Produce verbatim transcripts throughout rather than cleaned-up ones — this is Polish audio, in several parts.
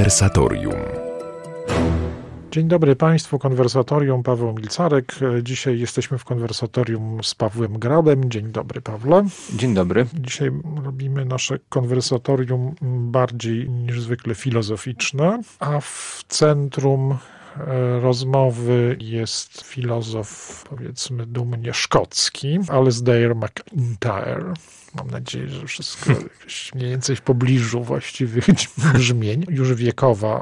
Konwersatorium. Dzień dobry Państwu, Konwersatorium, Paweł Milcarek. Dzisiaj jesteśmy w konwersatorium z Pawłem Gradem. Dzień dobry, Pawle. Dzień dobry. Dzisiaj robimy nasze konwersatorium bardziej niż zwykle filozoficzne, a w centrum rozmowy jest filozof, powiedzmy dumnie szkocki, Alasdair MacIntyre. Mam nadzieję, że wszystko mniej więcej w pobliżu właściwych brzmień. Już wiekowa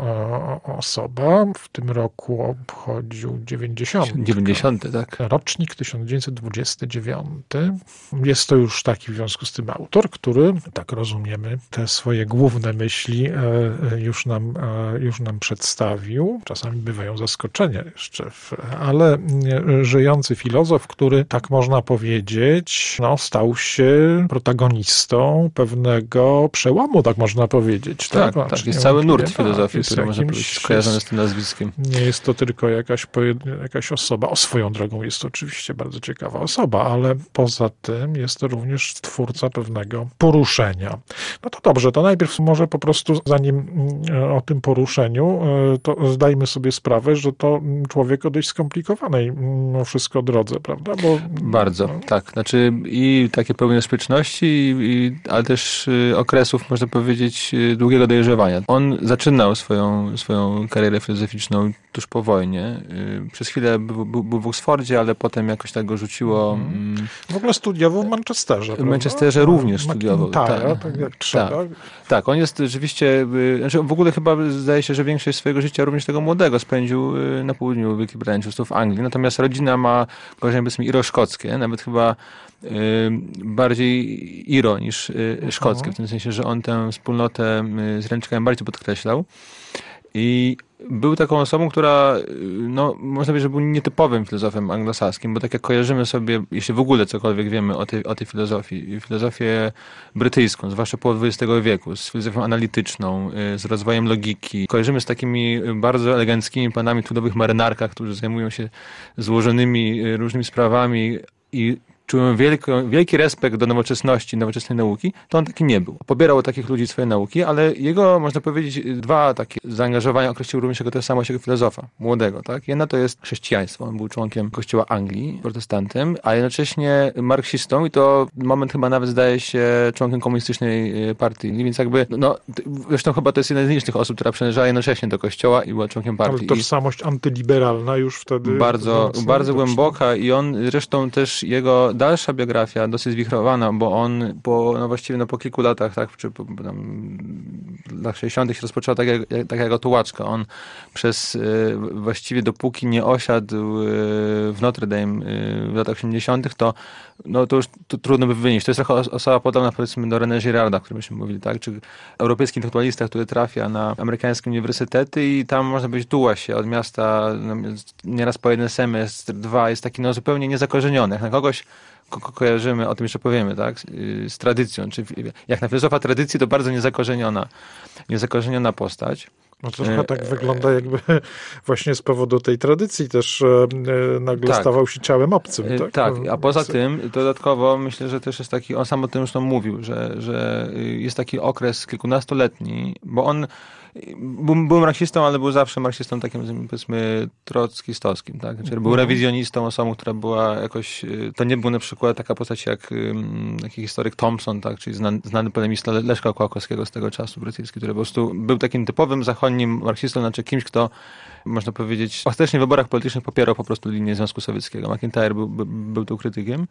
osoba. W tym roku obchodził dziewięćdziesiąty. dziewięćdziesiąty, tak. Rocznik tysiąc dziewięćset dwudziesty dziewiąty. Jest to już taki w związku z tym autor, który, tak rozumiemy, te swoje główne myśli już nam, już nam przedstawił. Czasami bywają zaskoczenia jeszcze, ale żyjący filozof, który, tak można powiedzieć, no, stał się protagonistą pewnego przełomu, tak można powiedzieć. Tak, tak, tak. Jest cały nurt filozofii, tak, który może być skojarzony z tym nazwiskiem. Nie jest to tylko jakaś, jakaś osoba, o swoją drogą jest to oczywiście bardzo ciekawa osoba, ale poza tym jest to również twórca pewnego poruszenia. No to dobrze, to najpierw może po prostu, zanim o tym poruszeniu, to zdajmy sobie sprawę, że to człowiek o dość skomplikowanej no wszystko drodze, prawda? Bo, bardzo, no. Tak. Znaczy i takie pełne sprzeczności, I, i, ale też y, okresów, można powiedzieć, y, długiego dojrzewania. On zaczynał swoją, swoją karierę filozoficzną tuż po wojnie. Y, przez chwilę był, był, był w Oksfordzie, ale potem jakoś tak go rzuciło. Mm. W ogóle studiował w Manchesterze. W prawda? Manchesterze no, również studiował. Tak, tak jak trzeba. Tak, tak, on jest rzeczywiście, y, znaczy w ogóle chyba zdaje się, że większość swojego życia, również tego młodego, spędził y, na południu Wielkiej Brytanii, po prostu w Anglii. Natomiast rodzina ma korzenie, powiedzmy, iro-szkockie, nawet chyba y, bardziej iro niż y, szkockie, w tym sensie, że on tę wspólnotę y, z Irlandczykami bardziej podkreślał. I był taką osobą, która, no, można powiedzieć, że był nietypowym filozofem anglosaskim, bo tak jak kojarzymy sobie, jeśli w ogóle cokolwiek wiemy o tej, o tej filozofii, filozofię brytyjską, zwłaszcza połowy dwudziestego wieku, z filozofią analityczną, z rozwojem logiki, kojarzymy z takimi bardzo eleganckimi panami w trudowych marynarkach, którzy zajmują się złożonymi różnymi sprawami i czułem wielki, wielki respekt do nowoczesności, nowoczesnej nauki, to on taki nie był. Pobierał od takich ludzi swoje nauki, ale jego, można powiedzieć, dwa takie zaangażowania określiły również jako tożsamość jako filozofa, młodego, tak? Jedna to jest chrześcijaństwo. On był członkiem Kościoła Anglii, protestantem, a jednocześnie marksistą i to moment chyba nawet zdaje się członkiem komunistycznej partii. Więc jakby, no, zresztą chyba to jest jedna z licznych osób, która przynależała jednocześnie do Kościoła i była członkiem partii. Ale tożsamość antyliberalna już wtedy... Bardzo, bardzo głęboka i on, zresztą też jego dalsza biografia dosyć zwichrowana, bo on po, no właściwie no po kilku latach, tak, czy po, tam, w latach sześćdziesiątych się rozpoczęła tak jak, tak jak tułaczka. On przez y, właściwie dopóki nie osiadł y, w Notre Dame y, w latach osiemdziesiątych, to no to już to trudno by wynieść. To jest trochę osoba podobna, powiedzmy, do René Girarda, o którym myśmy mówili, tak? Czy europejski intelektualista, który trafia na amerykańskie uniwersytety i tam, można powiedzieć, tuła się od miasta no, nieraz po jeden semestr, dwa, jest taki no zupełnie niezakorzeniony. Jak na kogoś ko- ko- kojarzymy, o tym jeszcze powiemy, tak? Z, z tradycją. Czy jak na filozofa tradycji, to bardzo niezakorzeniona, niezakorzeniona postać. No to trochę tak wygląda, jakby właśnie z powodu tej tradycji też e, nagle tak. stawał się ciałem obcym. Tak, tak. A poza tym dodatkowo myślę, że też jest taki, on sam o tym zresztą mówił, że, że jest taki okres kilkunastoletni, bo on był, był marksistą, ale był zawsze marksistą takim, powiedzmy, trockistowskim, tak? Czyli był rewizjonistą, osobą, która była jakoś, to nie był na przykład taka postać jak um, taki historyk Thompson, tak? Czyli znany, znany polemista Leszka Kołakowskiego z tego czasu brytyjski, który po prostu był takim typowym zachodnim marksistą, znaczy kimś, kto, można powiedzieć, ostatecznie w wyborach politycznych popierał po prostu linię Związku Sowieckiego. MacIntyre był, był, był tu krytykiem.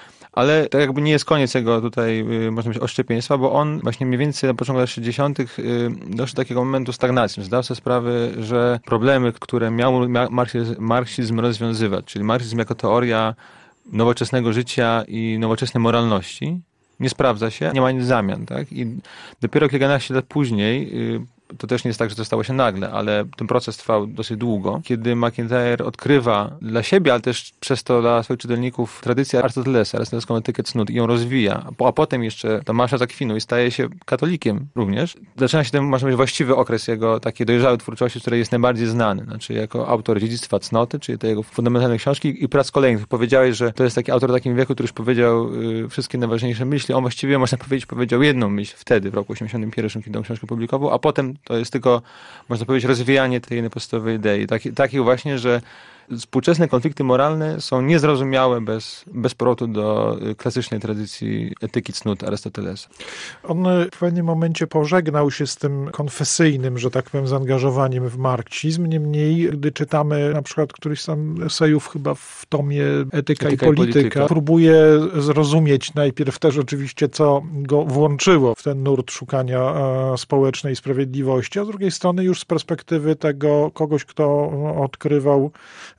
Ale to jakby nie jest koniec jego tutaj, można powiedzieć, oszczepieństwa, bo on właśnie mniej więcej na początku lat sześćdziesiątych doszedł do takiego momentu stagnacji. Zdał sobie sprawę, że problemy, które miał marksizm, marksizm rozwiązywać, czyli marksizm jako teoria nowoczesnego życia i nowoczesnej moralności, nie sprawdza się, nie ma nic w zamian, tak? I dopiero kilkanaście lat później, to też nie jest tak, że to stało się nagle, ale ten proces trwał dosyć długo, kiedy MacIntyre odkrywa dla siebie, ale też przez to dla swoich czytelników tradycję Arystotelesa, arystotelską etykę cnót i ją rozwija, a potem jeszcze Tomasza z Akwinu i staje się katolikiem również. Zaczyna się ten, można powiedzieć, właściwy okres jego takiej dojrzałej twórczości, której jest najbardziej znany, znaczy jako autor Dziedzictwa cnoty, czyli te jego fundamentalne książki i prac kolejnych. Powiedziałeś, że to jest taki autor w takim wieku, który już powiedział y, wszystkie najważniejsze myśli. On właściwie, można powiedzieć, powiedział jedną myśl wtedy, w roku osiemdziesiątym pierwszym, kiedy tą książkę publikował, a potem to jest tylko, można powiedzieć, rozwijanie tej jednej podstawowej idei. Taki, taki właśnie, że współczesne konflikty moralne są niezrozumiałe bez, bez powrotu do klasycznej tradycji etyki cnót Arystotelesa. On w pewnym momencie pożegnał się z tym konfesyjnym, że tak powiem, zaangażowaniem w marksizm. Niemniej, gdy czytamy na przykład któryś tam esejów chyba w tomie Etyka, Etyka i, polityka, i polityka, próbuje zrozumieć najpierw też oczywiście, co go włączyło w ten nurt szukania społecznej sprawiedliwości, a z drugiej strony już z perspektywy tego kogoś, kto odkrywał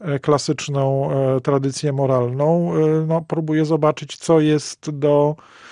klasyczną tradycję moralną, no, próbuje zobaczyć, co jest do,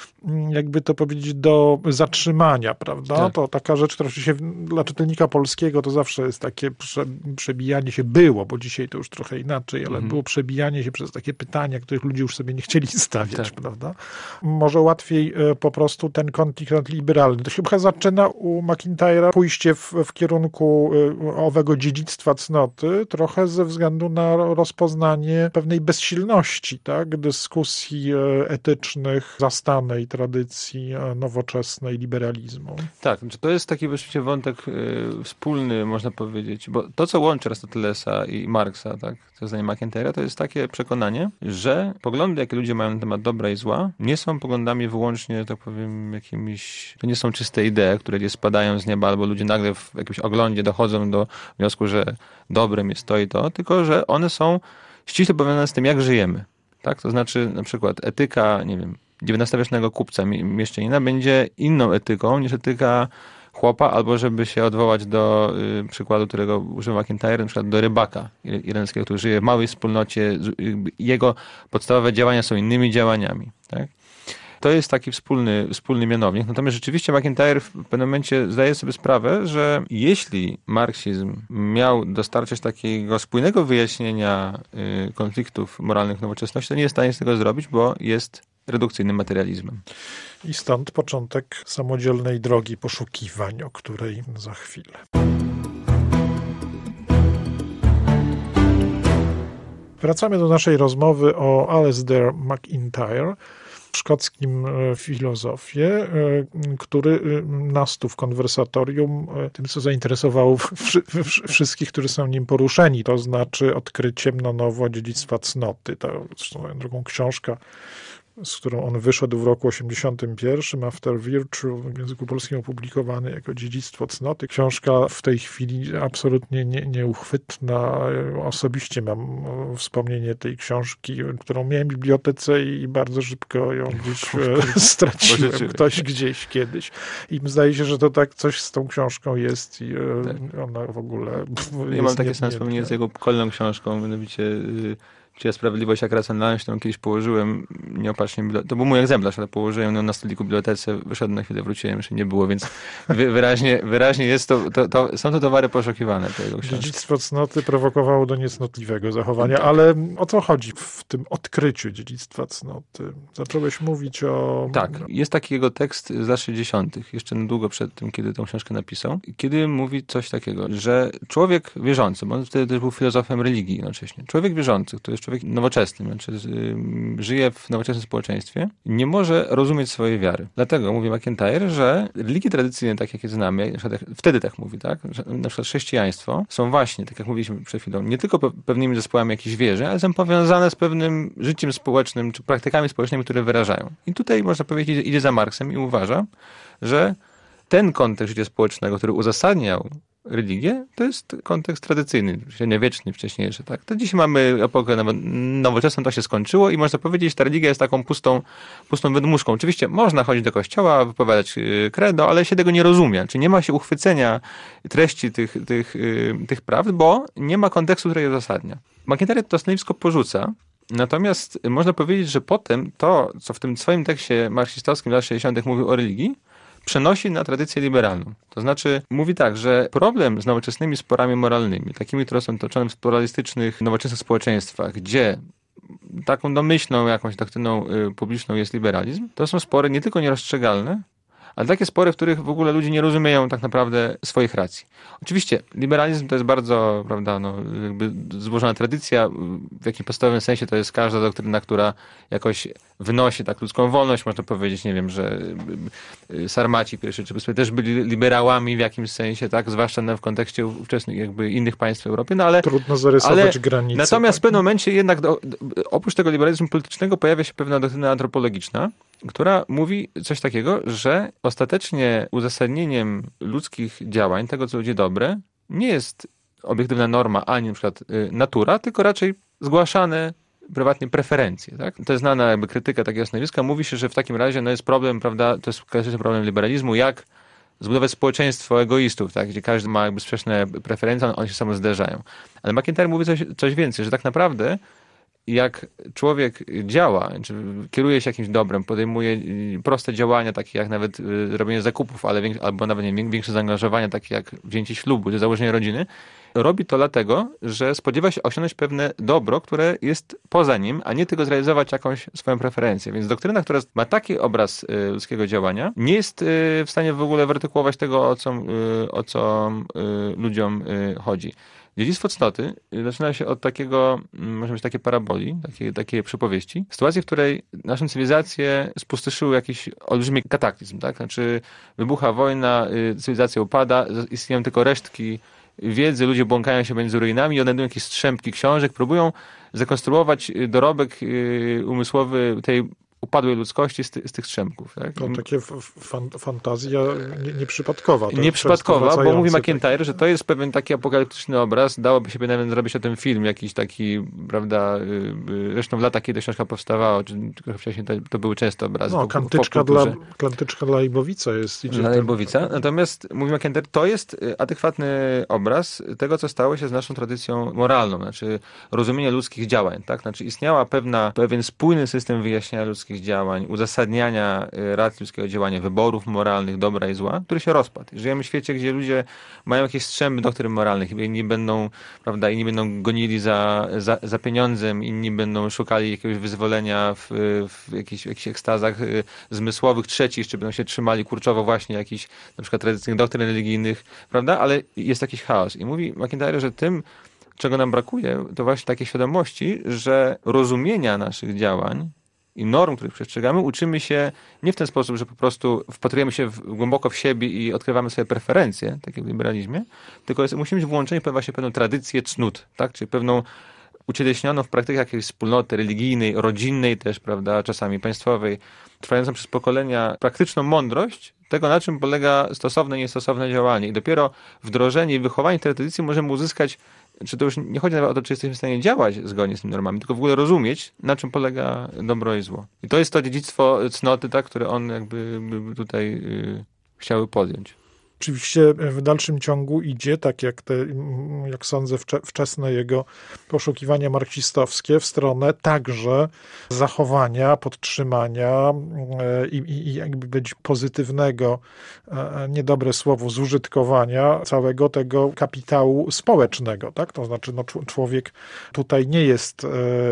jakby to powiedzieć, do zatrzymania, prawda? Tak. To taka rzecz, która się dla czytelnika polskiego to zawsze jest takie prze, przebijanie się było, bo dzisiaj to już trochę inaczej, ale mhm. było przebijanie się przez takie pytania, których ludzie już sobie nie chcieli stawiać, tak. prawda? Może łatwiej po prostu ten konflikt liberalny. To się chyba zaczyna u MacIntyre'a pójście w, w kierunku owego dziedzictwa cnoty, trochę ze względu na rozpoznanie pewnej bezsilności, tak? Dyskusji etycznych zastanej tradycji nowoczesnej liberalizmu. Tak, to jest taki właściwie wątek y, wspólny, można powiedzieć, bo to, co łączy Arystotelesa i Marksa, tak, to zdaniem MacIntyre'a, to jest takie przekonanie, że poglądy, jakie ludzie mają na temat dobra i zła, nie są poglądami wyłącznie, tak powiem, jakimiś, to nie są czyste idee, które gdzieś spadają z nieba, albo ludzie nagle w jakimś oglądzie dochodzą do wniosku, że dobrem jest to i to, tylko że one są ściśle powiązane z tym, jak żyjemy. Tak? To znaczy, na przykład etyka, nie wiem, dziewiętnastowiecznego kupca, mieszczanina będzie inną etyką niż etyka chłopa, albo żeby się odwołać do y, przykładu, którego użył MacIntyre, na przykład do rybaka irlandzkiego, który żyje w małej wspólnocie. Jego podstawowe działania są innymi działaniami. Tak? To jest taki wspólny, wspólny mianownik. Natomiast rzeczywiście MacIntyre w pewnym momencie zdaje sobie sprawę, że jeśli marksizm miał dostarczać takiego spójnego wyjaśnienia y, konfliktów moralnych nowoczesności, to nie jest w stanie z tego zrobić, bo jest redukcyjnym materializmem. I stąd początek samodzielnej drogi poszukiwań, o której za chwilę. Wracamy do naszej rozmowy o Alasdair MacIntyre, szkockim filozofie, który nas tu w konwersatorium tym, co zainteresowało wszystkich, którzy są nim poruszeni, to znaczy odkryciem na nowo dziedzictwa cnoty. To zresztą drugą książka, z którą on wyszedł w roku osiemdziesiątym pierwszym, After Virtue, w języku polskim opublikowany jako Dziedzictwo cnoty. Książka w tej chwili absolutnie nie, nieuchwytna. Osobiście mam wspomnienie tej książki, którą miałem w bibliotece i bardzo szybko ją gdzieś straciłem. Ktoś gdzieś kiedyś. I zdaje się, że to tak coś z tą książką jest i tak. Ona w ogóle... Ja mam takie same wspomnienie z jego kolejną książką, mianowicie Czyja Sprawiedliwość, jak racjonalność, którą kiedyś położyłem nieopatrznie, to był mój egzemplarz, ale położyłem ją na stoliku w bibliotece, wyszedłem na chwilę, wróciłem, jeszcze nie było, więc wy, wyraźnie, wyraźnie jest to, to, to, są to towary poszukiwane. Dziedzictwo cnoty prowokowało do niecnotliwego zachowania, ale o co chodzi w tym odkryciu dziedzictwa cnoty? Zacząłeś mówić o... Tak, jest taki jego tekst z lat sześćdziesiątych, jeszcze długo przed tym, kiedy tę książkę napisał, kiedy mówi coś takiego, że człowiek wierzący, bo on wtedy też był filozofem religii jednocześnie, człowiek wierzący, który jest człowiek nowoczesny, znaczy żyje w nowoczesnym społeczeństwie, nie może rozumieć swojej wiary. Dlatego mówi MacIntyre, że religii tradycyjne, tak jak je znamy, na przykład, wtedy tak mówi, tak, że na przykład chrześcijaństwo, są właśnie, tak jak mówiliśmy przed chwilą, nie tylko pewnymi zespołami jakichś wierzy, ale są powiązane z pewnym życiem społecznym, czy praktykami społecznymi, które wyrażają. I tutaj można powiedzieć, idzie za Marksem i uważa, że ten kontekst życia społecznego, który uzasadniał religię, to jest kontekst tradycyjny, średniowieczny, wcześniejszy. Tak? To dziś mamy epokę nowoczesną, to się skończyło i można powiedzieć, że ta religia jest taką pustą, pustą wydmuszką. Oczywiście można chodzić do kościoła, wypowiadać credo, ale się tego nie rozumie. Czyli nie ma się uchwycenia treści tych, tych, tych prawd, bo nie ma kontekstu, który je uzasadnia. MacIntyre to stanowisko porzuca, natomiast można powiedzieć, że potem to, co w tym swoim tekście marksistowskim lat sześćdziesiątych mówił o religii, przenosi na tradycję liberalną. To znaczy mówi tak, że problem z nowoczesnymi sporami moralnymi, takimi, które są toczone w pluralistycznych, nowoczesnych społeczeństwach, gdzie taką domyślną jakąś doktryną y, publiczną jest liberalizm, to są spory nie tylko nierozstrzygalne, ale takie spory, w których w ogóle ludzie nie rozumieją tak naprawdę swoich racji. Oczywiście liberalizm to jest bardzo, prawda, no, jakby złożona tradycja, w jakim podstawowym sensie to jest każda doktryna, która jakoś wynosi tak ludzką wolność, można powiedzieć, nie wiem, że Sarmaci pierwszy czy też byli liberałami w jakimś sensie, tak, zwłaszcza w kontekście ówczesnych jakby innych państw w Europie, no ale... Trudno zarysować ale, granice. Natomiast tak? w pewnym momencie jednak do, oprócz tego liberalizmu politycznego pojawia się pewna doktryna antropologiczna, która mówi coś takiego, że ostatecznie uzasadnieniem ludzkich działań, tego co ludzie dobre, nie jest obiektywna norma, ani na przykład natura, tylko raczej zgłaszane prywatnie preferencje. Tak? To jest znana jakby krytyka takiego stanowiska. Mówi się, że w takim razie no jest problem, prawda, to jest klasyczny problem liberalizmu, jak zbudować społeczeństwo egoistów, tak? Gdzie każdy ma jakby sprzeczne preferencje, one się samo zderzają. Ale McIntyre mówi coś, coś więcej, że tak naprawdę jak człowiek działa, czy kieruje się jakimś dobrem, podejmuje proste działania, takie jak nawet robienie zakupów, ale większe, albo nawet nie, większe zaangażowania, takie jak wzięcie ślubu, czy założenie rodziny, robi to dlatego, że spodziewa się osiągnąć pewne dobro, które jest poza nim, a nie tylko zrealizować jakąś swoją preferencję. Więc doktryna, która ma taki obraz ludzkiego działania, nie jest w stanie w ogóle wyartykułować tego, o co, o co ludziom chodzi. Dziedzictwo cnoty zaczyna się od takiego, może być takie paraboli, takiej, takiej przypowieści. Sytuacji, w której naszą cywilizację spustoszyły jakiś olbrzymi kataklizm, tak? Znaczy wybucha wojna, cywilizacja upada, istnieją tylko resztki wiedzy, ludzie błąkają się między ruinami i odnajdują jakieś strzępki książek, próbują zakonstruować dorobek umysłowy tej upadłej ludzkości z, ty, z tych strzępków. Tak? To takie fan, fantazja nie, nieprzypadkowa. Nieprzypadkowa, bo mówi McIntyre, tak. że to jest pewien taki apokaliptyczny obraz. Dałoby się nawet zrobić o tym film, jakiś taki, prawda, zresztą w latach, kiedy książka powstawała, czy trochę wcześniej, to, to były często obrazy. No, klantyczka dla, klantyczka dla Lejbowica jest. Dla Lejbowica. Natomiast, mówi McIntyre, to jest adekwatny obraz tego, co stało się z naszą tradycją moralną, znaczy rozumienie ludzkich działań. Tak? Znaczy istniała pewna, pewien spójny system wyjaśniania ludzkich działań, uzasadniania racji ludzkiego działania, wyborów moralnych, dobra i zła, który się rozpadł. Żyjemy w świecie, gdzie ludzie mają jakieś strzępy doktryn moralnych, inni będą, prawda, inni będą gonili za, za, za pieniądzem, inni będą szukali jakiegoś wyzwolenia w, w jakichś, w jakichś ekstazach zmysłowych, trzeci jeszcze będą się trzymali kurczowo właśnie jakichś na przykład tradycyjnych doktryn religijnych, prawda, ale jest jakiś chaos. I mówi McIntyre, że tym, czego nam brakuje, to właśnie takiej świadomości, że rozumienia naszych działań i norm, których przestrzegamy, uczymy się nie w ten sposób, że po prostu wpatrujemy się w, głęboko w siebie i odkrywamy swoje preferencje, tak jak w liberalizmie, tylko jest, musimy mieć włączenie w właśnie pewną tradycję cnót, tak? Czyli pewną ucieleśnioną w praktyce jakiejś wspólnoty religijnej, rodzinnej też, prawda, czasami państwowej, trwającą przez pokolenia praktyczną mądrość tego, na czym polega stosowne i niestosowne działanie. I dopiero wdrożenie i wychowanie tej tradycji możemy uzyskać, czy to już nie chodzi nawet o to, czy jesteśmy w stanie działać zgodnie z tymi normami, tylko w ogóle rozumieć, na czym polega dobro i zło. I to jest to dziedzictwo cnoty, tak, które on jakby tutaj yy, chciały podjąć. Oczywiście w dalszym ciągu idzie, tak jak te, jak sądzę, wczesne jego poszukiwania marksistowskie w stronę także zachowania, podtrzymania i, i, i jakby być pozytywnego, niedobre słowo, zużytkowania całego tego kapitału społecznego, tak? To znaczy, no, człowiek tutaj nie jest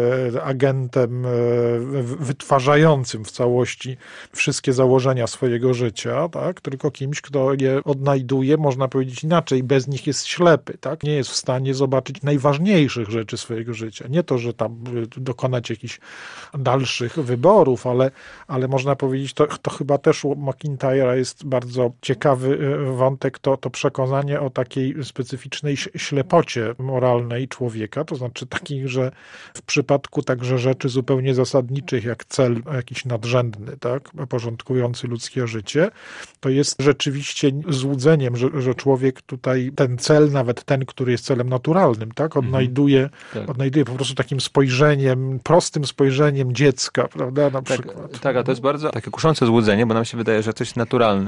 agentem wytwarzającym w całości wszystkie założenia swojego życia, tak? Tylko kimś, kto je odnajduje, można powiedzieć inaczej, bez nich jest ślepy, tak? Nie jest w stanie zobaczyć najważniejszych rzeczy swojego życia. Nie to, że tam dokonać jakichś dalszych wyborów, ale, ale można powiedzieć, to, to chyba też u McIntyre'a jest bardzo ciekawy wątek, to, to przekonanie o takiej specyficznej ślepocie moralnej człowieka, to znaczy takich, że w przypadku także rzeczy zupełnie zasadniczych, jak cel jakiś nadrzędny, tak? Porządkujący ludzkie życie, to jest rzeczywiście złudzeniem, że, że człowiek tutaj ten cel, nawet ten, który jest celem naturalnym, tak, odnajduje, tak. odnajduje po prostu takim spojrzeniem, prostym spojrzeniem dziecka, prawda, na tak, przykład. Tak, a to jest bardzo takie kuszące złudzenie, bo nam się wydaje, że coś naturalne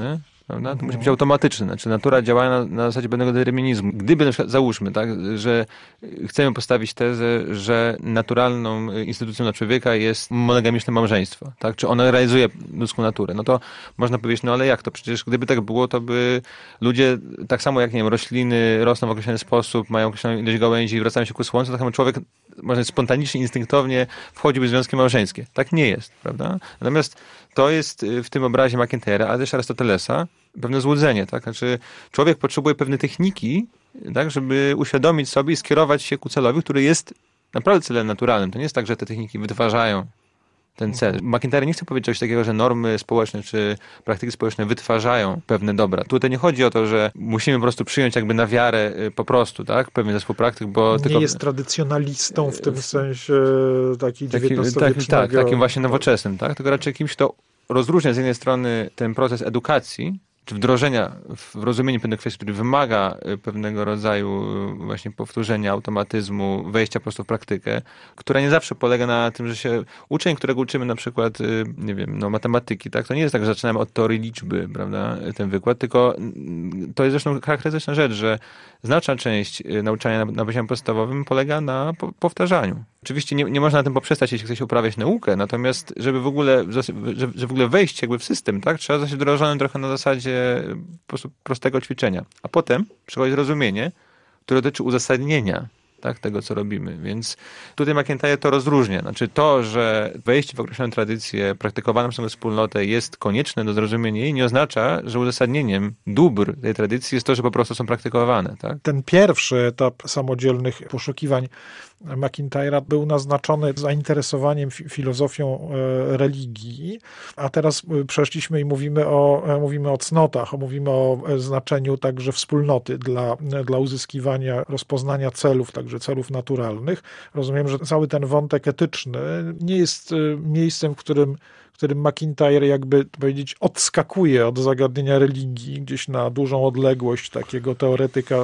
Prawda? To mhm. musi być automatyczne. Znaczy natura działa na, na zasadzie pewnego determinizmu. Gdyby na przykład, załóżmy, tak, że chcemy postawić tezę, że naturalną instytucją dla człowieka jest monogamiczne małżeństwo, tak? Czy ono realizuje ludzką naturę, no to można powiedzieć, no ale jak to? Przecież gdyby tak było, to by ludzie, tak samo jak, nie wiem, rośliny rosną w określony sposób, mają określoną ilość gałęzi i wracają się ku słońcu, tak samo człowiek może spontanicznie, instynktownie wchodziłby w związki małżeńskie. Tak nie jest, prawda? Natomiast to jest w tym obrazie McIntyre'a, ale też Arystotelesa, pewne złudzenie, tak? Znaczy człowiek potrzebuje pewnej techniki, tak, żeby uświadomić sobie i skierować się ku celowi, który jest naprawdę celem naturalnym. To nie jest tak, że te techniki wytwarzają ten cel. McIntyre nie chce powiedzieć czegoś takiego, że normy społeczne czy praktyki społeczne wytwarzają pewne dobra. Tutaj nie chodzi o to, że musimy po prostu przyjąć jakby na wiarę po prostu, tak, pewien zespół praktyk, bo nie tylko... jest tradycjonalistą w tym sensie taki dziewiętnastowiecznego... Tak, tak, takim właśnie nowoczesnym, tak, tylko raczej kimś, kto rozróżnia z jednej strony ten proces edukacji, czy wdrożenia w rozumieniu pewnych kwestii, który wymaga pewnego rodzaju właśnie powtórzenia, automatyzmu, wejścia po prostu w praktykę, która nie zawsze polega na tym, że się uczeń, którego uczymy na przykład, nie wiem, no matematyki, tak, to nie jest tak, że zaczynamy od teorii liczby, prawda, ten wykład, tylko to jest zresztą charakterystyczna rzecz, że znaczna część nauczania na, na poziomie podstawowym polega na po, powtarzaniu. Oczywiście nie, nie można na tym poprzestać, jeśli chce się uprawiać naukę, natomiast żeby w ogóle, żeby, żeby w ogóle wejść jakby w system, tak, trzeba zostać wdrożonym trochę na zasadzie po prostu prostego ćwiczenia. A potem przychodzi zrozumienie, które dotyczy uzasadnienia, tak, tego, co robimy. Więc tutaj McIntyre to rozróżnia. Znaczy to, że wejście w określoną tradycję praktykowaną przez wspólnotę jest konieczne do zrozumienia jej, nie oznacza, że uzasadnieniem dóbr tej tradycji jest to, że po prostu są praktykowane. Tak? Ten pierwszy etap samodzielnych poszukiwań McIntyre'a był naznaczony zainteresowaniem filozofią religii, a teraz przeszliśmy i mówimy o, mówimy o cnotach, mówimy o znaczeniu także wspólnoty dla, dla uzyskiwania, rozpoznania celów, także celów naturalnych. Rozumiem, że cały ten wątek etyczny nie jest miejscem, w którym w którym McIntyre jakby powiedzieć odskakuje od zagadnienia religii gdzieś na dużą odległość takiego teoretyka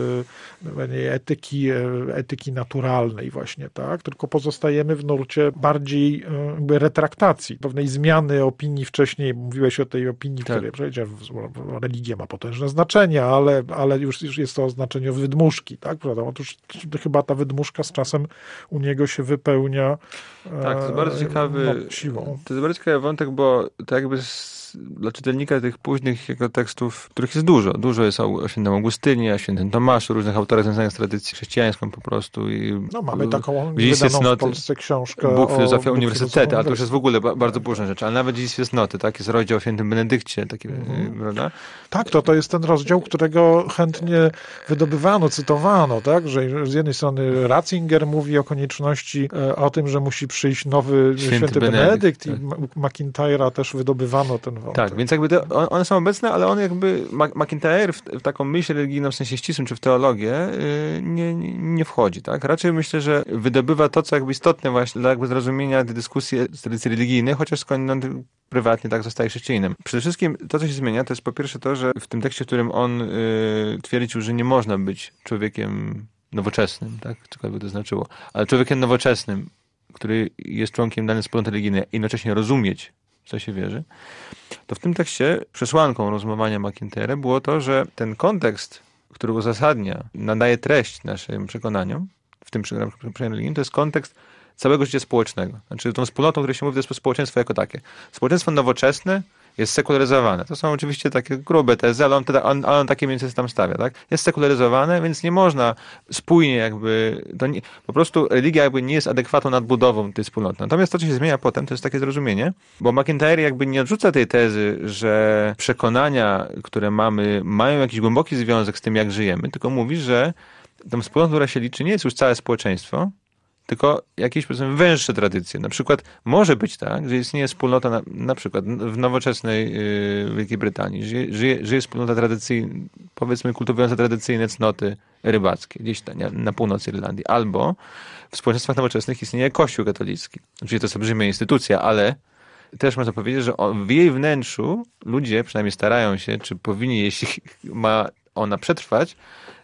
etyki, etyki naturalnej właśnie, tak? Tylko pozostajemy w nurcie bardziej jakby retraktacji, pewnej zmiany opinii wcześniej. Mówiłeś o tej opinii, tak, której przecież religia ma potężne znaczenie, ale, ale już, już jest to znaczenie wydmuszki, tak? Prawda? Otóż chyba ta wydmuszka z czasem u niego się wypełnia tak, to jest bardzo ciekawy, no, siłą. To jest bardzo ciekawy wątek, bo to jakby z, dla czytelnika tych późnych jego tekstów, których jest dużo. Dużo jest o, o świętym Augustynie, o świętym Tomaszu, różnych autorach związanych z tradycją chrześcijańską po prostu. I no mamy taką wydaną cnoty, w Polsce książkę Bóg, filozofia, uniwersytety, ale to już jest w ogóle tak, bardzo późna rzecz. Ale nawet dziś jest noty, tak? Jest rozdział o świętym Benedykcie, taki, mhm. prawda? Tak, to, to jest ten rozdział, którego chętnie wydobywano, cytowano, tak? Że z jednej strony Ratzinger mówi o konieczności, o tym, że musi przyjść nowy święty, święty Benedykt, tak. I McIntyre'a też wydobywano ten wątek. Tak, więc jakby te, one są obecne, ale on jakby, McIntyre w, w taką myśl religijną w sensie ścisłym, czy w teologię nie, nie, nie wchodzi, tak? Raczej myślę, że wydobywa to, co jakby istotne właśnie dla jakby zrozumienia tej dyskusji z tradycji religijnej, chociaż skądinąd prywatnie tak zostaje chrześcijaninem. Przede wszystkim to, co się zmienia, to jest po pierwsze to, że w tym tekście, w którym on y, twierdził, że nie można być człowiekiem nowoczesnym, tak? Cokolwiek by to znaczyło, ale człowiekiem nowoczesnym, który jest członkiem danej wspólnoty religijnej, jednocześnie rozumieć, w co się wierzy, to w tym tekście przesłanką rozumowania McIntyre było to, że ten kontekst, który uzasadnia, nadaje treść naszym przekonaniom, w tym przekonaniu religijnym, to jest kontekst całego życia społecznego. Znaczy tą wspólnotą, o której się mówi, to jest społeczeństwo jako takie. Społeczeństwo nowoczesne jest sekularyzowane. To są oczywiście takie grube tezy, ale on, teda, on, ale on takie mniej więcej tam stawia. Tak? Jest sekularyzowane, więc nie można spójnie jakby... To nie, po prostu religia jakby nie jest adekwatną nadbudową tej wspólnoty. Natomiast to, co się zmienia potem, to jest takie zrozumienie, bo McIntyre jakby nie odrzuca tej tezy, że przekonania, które mamy, mają jakiś głęboki związek z tym, jak żyjemy, tylko mówi, że tą wspólnotą, która się liczy, nie jest już całe społeczeństwo, tylko jakieś, powiedzmy, węższe tradycje. Na przykład może być tak, że istnieje wspólnota, na, na przykład w nowoczesnej yy, Wielkiej Brytanii, żyje, żyje, żyje wspólnota tradycyjna, powiedzmy, kultywująca tradycyjne cnoty rybackie, gdzieś tam, na północy Irlandii. Albo w społeczeństwach nowoczesnych istnieje Kościół katolicki. Oczywiście to jest olbrzymia instytucja, ale też można powiedzieć, że w jej wnętrzu ludzie przynajmniej starają się, czy powinni, jeśli ma ona przetrwać,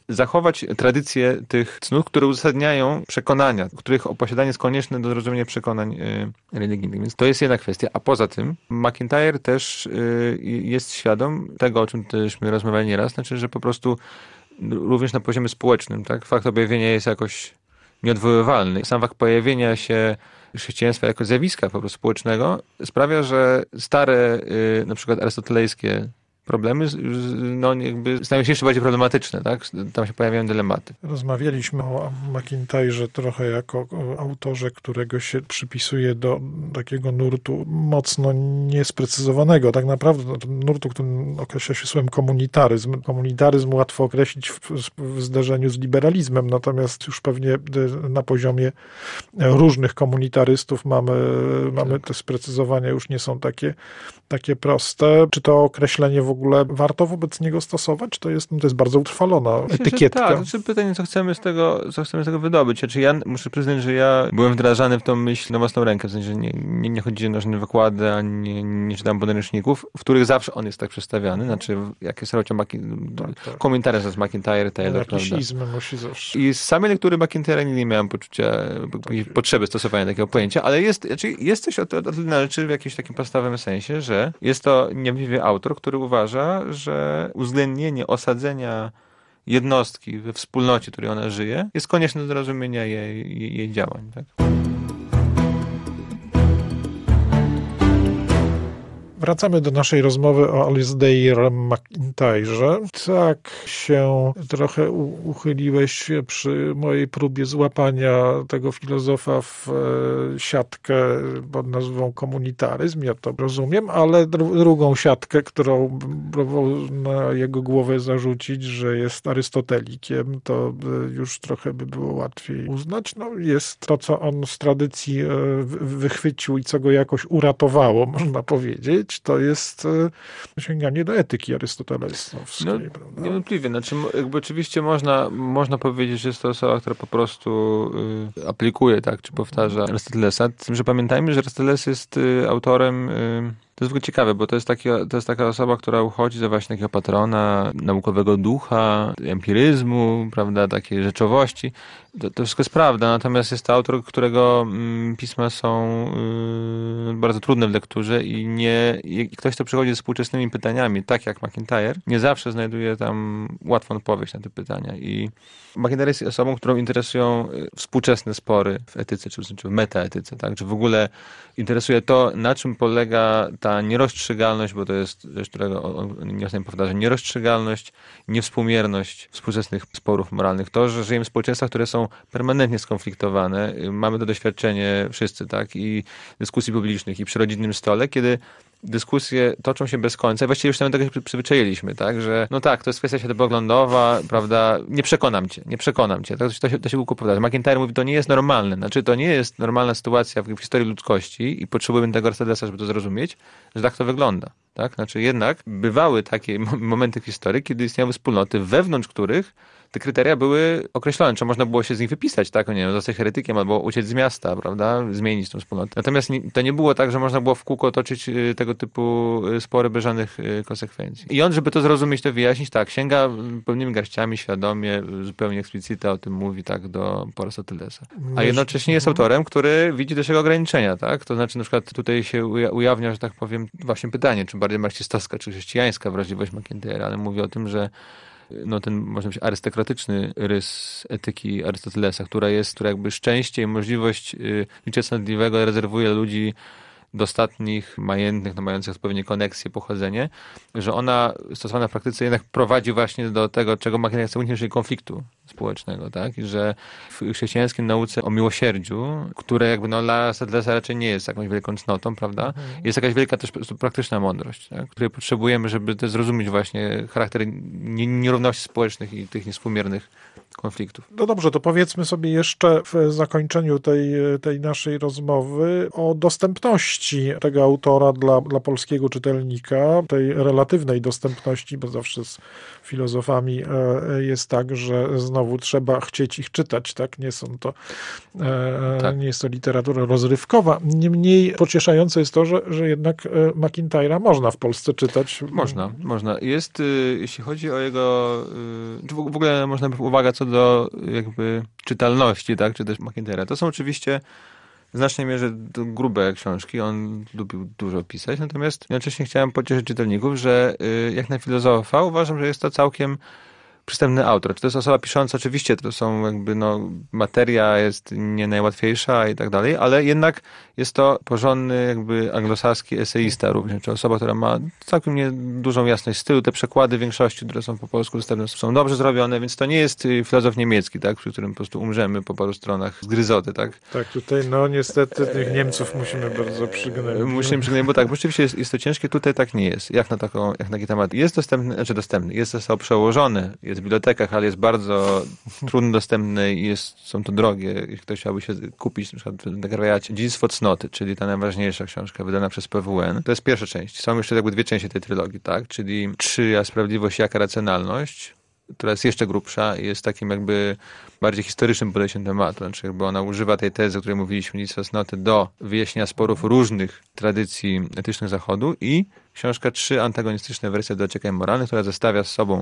zachować tradycję tych cnót, które uzasadniają przekonania, których posiadanie jest konieczne do zrozumienia przekonań y, religijnych. Więc to jest jedna kwestia. A poza tym MacIntyre też y, jest świadom tego, o czym teżśmy rozmawiali nieraz, znaczy, że po prostu również na poziomie społecznym, tak, fakt objawienia jest jakoś nieodwoływalny. Sam fakt pojawienia się chrześcijaństwa jako zjawiska po prostu społecznego sprawia, że stare, y, na przykład arystotelejskie problemy no, jakby stają się jeszcze bardziej problematyczne, tak? Tam się pojawiają dylematy. Rozmawialiśmy o MacIntyre'ze trochę jako autorze, którego się przypisuje do takiego nurtu mocno niesprecyzowanego. Tak naprawdę nurtu, który określa się słowem komunitaryzm. Komunitaryzm łatwo określić w, w zderzeniu z liberalizmem, natomiast już pewnie na poziomie różnych komunitarystów mamy, mamy te sprecyzowania już nie są takie, takie proste. Czy to określenie w ogóle warto wobec niego stosować? To jest, to jest bardzo utrwalona Myślę, etykietka. Tak, znaczy pytanie, co chcemy z tego, co chcemy z tego wydobyć. Znaczy ja muszę przyznać, że ja byłem wdrażany w tą myśl na własną rękę, w sensie nie, nie, nie chodzi na żadne wykłady, ani nie, nie czytam podręczników, w których zawsze on jest tak przedstawiany, znaczy jak jest rocio tak, tak. komentarze z MacIntyre, Taylor, jakiś izm musi zawsze. I z samej lektury MacIntyre'a nie miałem poczucia, tak, potrzeby stosowania takiego pojęcia, ale jest, znaczy jest coś o tyle rzeczy w jakimś takim podstawowym sensie, że jest to niewątpliwie autor, który uważa, że uwzględnienie osadzenia jednostki we wspólnocie, w której ona żyje, jest konieczne do zrozumienia jej, jej, jej działań. Tak? Wracamy do naszej rozmowy o Alasdair MacIntyre'ze. Tak się trochę uchyliłeś przy mojej próbie złapania tego filozofa w siatkę pod nazwą komunitaryzm, ja to rozumiem, ale drugą siatkę, którą próbował na jego głowę zarzucić, że jest arystotelikiem, to już trochę by było łatwiej uznać. No, jest to, co on z tradycji wychwycił i co go jakoś uratowało, można powiedzieć. To jest sięganie do etyki arystotelesowskiej. No, niewątpliwie. Znaczy, jakby oczywiście można, można powiedzieć, że jest to osoba, która po prostu y, aplikuje, tak, czy powtarza Arystotelesa. Tym, że pamiętajmy, że Arystoteles jest y, autorem... Y, To jest w ogóle ciekawe, bo to jest, taki, to jest taka osoba, która uchodzi za właśnie takiego patrona naukowego ducha, empiryzmu, prawda, takiej rzeczowości. To, to wszystko jest prawda, natomiast jest to autor, którego mm, pisma są y, bardzo trudne w lekturze i nie, i ktoś, kto przychodzi ze współczesnymi pytaniami, tak jak MacIntyre, nie zawsze znajduje tam łatwą odpowiedź na te pytania. I MacIntyre jest osobą, którą interesują współczesne spory w etyce, czy w metaetyce, tak? Czy w ogóle interesuje to, na czym polega ta nierozstrzygalność, bo to jest rzecz, którego on nieosiem powtarza, nierozstrzygalność, niewspółmierność współczesnych sporów moralnych. To, że żyjemy w społeczeństwach, które są permanentnie skonfliktowane. Mamy to doświadczenie wszyscy, tak? I dyskusji publicznych, i przy rodzinnym stole, kiedy dyskusje toczą się bez końca i właściwie już do tego się przyzwyczailiśmy, tak, że no tak, to jest kwestia światopoglądowa, prawda, nie przekonam cię, nie przekonam cię, to, to się, to się kółko powtarza. MacIntyre mówi, to nie jest normalne, znaczy to nie jest normalna sytuacja w, w historii ludzkości i potrzebujemy tego Aristotelesa, żeby to zrozumieć, że tak to wygląda, tak, znaczy jednak bywały takie momenty w historii, kiedy istniały wspólnoty, wewnątrz których te kryteria były określone, czy można było się z nich wypisać, tak, nie wiem, zostać heretykiem albo uciec z miasta, prawda, zmienić tą wspólnotę. Natomiast nie, to nie było tak, że można było w kółko toczyć tego typu spory bez żadnych konsekwencji. I on, żeby to zrozumieć, to wyjaśnić, tak, sięga pełnymi garściami, świadomie, zupełnie eksplicite o tym mówi, tak, do Arystotelesa. A jednocześnie jest autorem, który widzi też jego ograniczenia, tak, to znaczy na przykład tutaj się ujawnia, że tak powiem, właśnie pytanie, czy bardziej marksistowska, czy chrześcijańska wrażliwość MacIntyre'a, ale mówi o tym, że no ten, można być, arystokratyczny rys etyki Arystotelesa, która jest, która jakby szczęście i możliwość życia cnotliwego rezerwuje ludzi dostatnich, majętnych, no mających odpowiednie koneksje, pochodzenie, że ona stosowana w praktyce jednak prowadzi właśnie do tego, czego MacIntyre chce uniknąć, czyli konfliktu społecznego, tak? I że w chrześcijańskiej nauce o miłosierdziu, które jakby no dla Arystotelesa raczej nie jest jakąś wielką cnotą, prawda? Jest jakaś wielka też praktyczna mądrość, tak? Której potrzebujemy, żeby też zrozumieć właśnie charakter nierówności społecznych i tych niewspółmiernych konfliktów. No dobrze, to powiedzmy sobie jeszcze w zakończeniu tej, tej naszej rozmowy o dostępności tego autora dla, dla polskiego czytelnika, tej relatywnej dostępności, bo zawsze z filozofami jest tak, że znowu trzeba chcieć ich czytać, tak? Nie są to, tak. nie jest to literatura rozrywkowa. Niemniej pocieszające jest to, że, że jednak MacIntyre'a można w Polsce czytać. Można, można. Jest, jeśli chodzi o jego, w ogóle można by uwaga co do jakby czytalności, tak, czy też MacIntyre'a. To są oczywiście w znacznej mierze grube książki, on lubił dużo pisać, natomiast jednocześnie chciałem pocieszyć czytelników, że jak na filozofa uważam, że jest to całkiem przystępny autor. Czy to jest osoba pisząca? Oczywiście to są jakby, no, materia jest nie najłatwiejsza i tak dalej, ale jednak jest to porządny jakby anglosaski eseista również, czy osoba, która ma całkiem nie dużą jasność stylu. Te przekłady w większości, które są po polsku dostępne, są dobrze zrobione, więc to nie jest filozof niemiecki, tak, przy którym po prostu umrzemy po paru stronach z gryzoty, tak? Tak, tutaj no niestety tych Niemców musimy bardzo przygnębić. Musimy przygnębić, bo tak, bo rzeczywiście jest, jest to ciężkie, tutaj tak nie jest. Jak na taką, jak na taki temat. Jest dostępny, znaczy dostępny, jest to przełożony, jest w bibliotekach, ale jest bardzo trudno dostępny i jest, są to drogie. Jeśli ktoś chciałby się kupić, na przykład na Grawiacie, Dziedzictwo cnoty, czyli ta najważniejsza książka wydana przez P W N. To jest pierwsza część. Są jeszcze jakby dwie części tej trylogii, tak? Czyli Czyja sprawiedliwość, jaka racjonalność, która jest jeszcze grubsza i jest takim jakby bardziej historycznym podejściem do tematu. Znaczy jakby ona używa tej tezy, o której mówiliśmy, Dziedzictwa cnoty, do wyjaśnienia sporów różnych tradycji etycznych Zachodu i książka Trzy antagonistyczne wersje do oczekiwań moralnych, która zestawia z sobą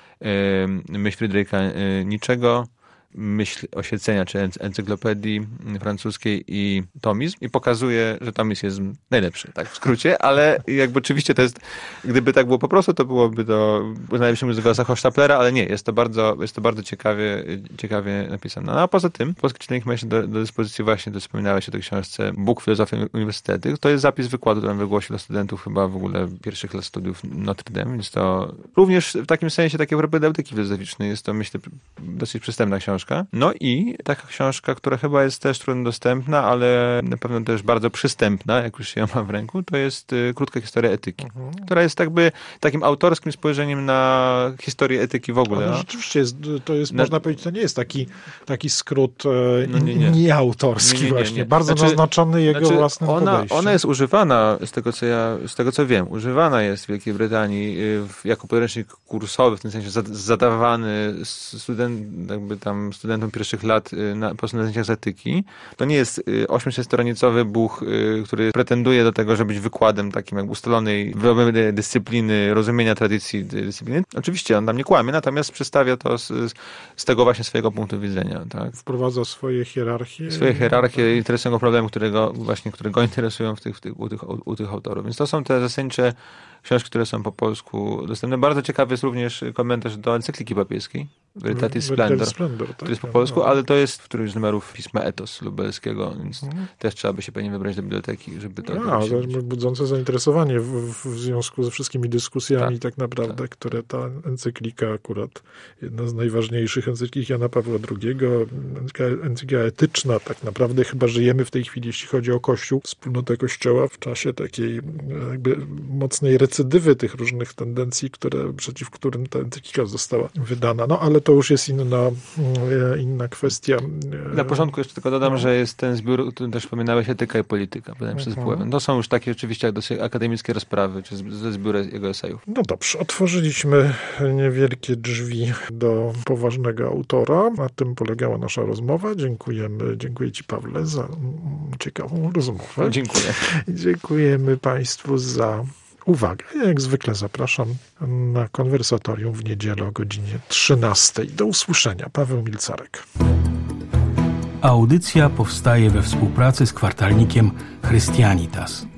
myśl Friedricha Nietzschego, myśl oświecenia, czy encyklopedii francuskiej i tomizm i pokazuje, że tomizm jest najlepszy, tak w skrócie, ale jakby oczywiście to jest, gdyby tak było po prostu, to byłoby to, uznalibyśmy z Nikolasa Hochstaplera, ale nie, jest to bardzo, jest to bardzo ciekawie, ciekawie napisane. No, a poza tym, polski czytelnik ma się do, do dyspozycji właśnie, to wspominałeś o tej książce Bóg, filozofia uniwersytety. To jest zapis wykładu, który on wygłosił dla studentów chyba w ogóle pierwszych lat studiów Notre Dame, więc to również w takim sensie takiej propedeutyki filozoficznej jest to, myślę, dosyć przystępna książka. No i taka książka, która chyba jest też trudno dostępna, ale na pewno też bardzo przystępna, jak już się ją ma w ręku, to jest y, Krótka historia etyki, mhm. która jest jakby takim autorskim spojrzeniem na historię etyki w ogóle. No, rzeczywiście jest, to jest, na... można powiedzieć, to nie jest taki, taki skrót e, no, nie, nie. nieautorski nie, nie, nie, właśnie, nie. bardzo znaczy, naznaczony jego znaczy własnym ona, podejściem. Ona jest używana, z tego co ja, z tego co wiem, używana jest w Wielkiej Brytanii y, jako podręcznik kursowy, w tym sensie zadawany student, jakby tam studentom pierwszych lat na, po prostu na zajęciach z etyki. To nie jest osiemset-stronicowy buch, który pretenduje do tego, żeby być wykładem takim jak ustalonej dyscypliny, rozumienia tradycji dyscypliny. Oczywiście on tam nie kłamie, natomiast przedstawia to z, z tego właśnie swojego punktu widzenia. Tak? Wprowadza swoje hierarchie. Swoje hierarchie, interesują go problemy, które go, właśnie, które go interesują w tych, w tych, u, tych, u, u tych autorów. Więc to są te zasadnicze książki, które są po polsku dostępne. Bardzo ciekawy jest również komentarz do encykliki papieskiej, Veritatis Splendor, Splendor tak, który jest po polsku, no. Ale to jest w którymś z numerów pisma Etos lubelskiego, więc mhm. też trzeba by się pewnie wybrać do biblioteki, żeby to... No, to budzące zainteresowanie w, w związku ze wszystkimi dyskusjami tak, tak naprawdę, tak. które ta encyklika akurat, jedna z najważniejszych encyklik Jana Pawła drugiego, encyklika etyczna, tak naprawdę chyba żyjemy w tej chwili, jeśli chodzi o Kościół, wspólnotę Kościoła w czasie takiej jakby mocnej recydywy tych różnych tendencji, które, przeciw którym ta encyklika została wydana. No ale to już jest inna, inna kwestia. Na początku jeszcze tylko dodam, no. że jest ten zbiór, o którym też wspominałeś, Etyka i polityka, wydaje mi się, uh-huh. To są już takie oczywiście jak dosyć akademickie rozprawy, czy ze zbiór jego esejów. No dobrze, otworzyliśmy niewielkie drzwi do poważnego autora. Na tym polegała nasza rozmowa. Dziękujemy, dziękuję Ci, Pawle, za ciekawą rozmowę. Dziękuję. I dziękujemy Państwu za uwagę. Jak zwykle zapraszam na konwersatorium w niedzielę o godzinie trzynastej. Do usłyszenia. Paweł Milcarek. Audycja powstaje we współpracy z kwartalnikiem Christianitas.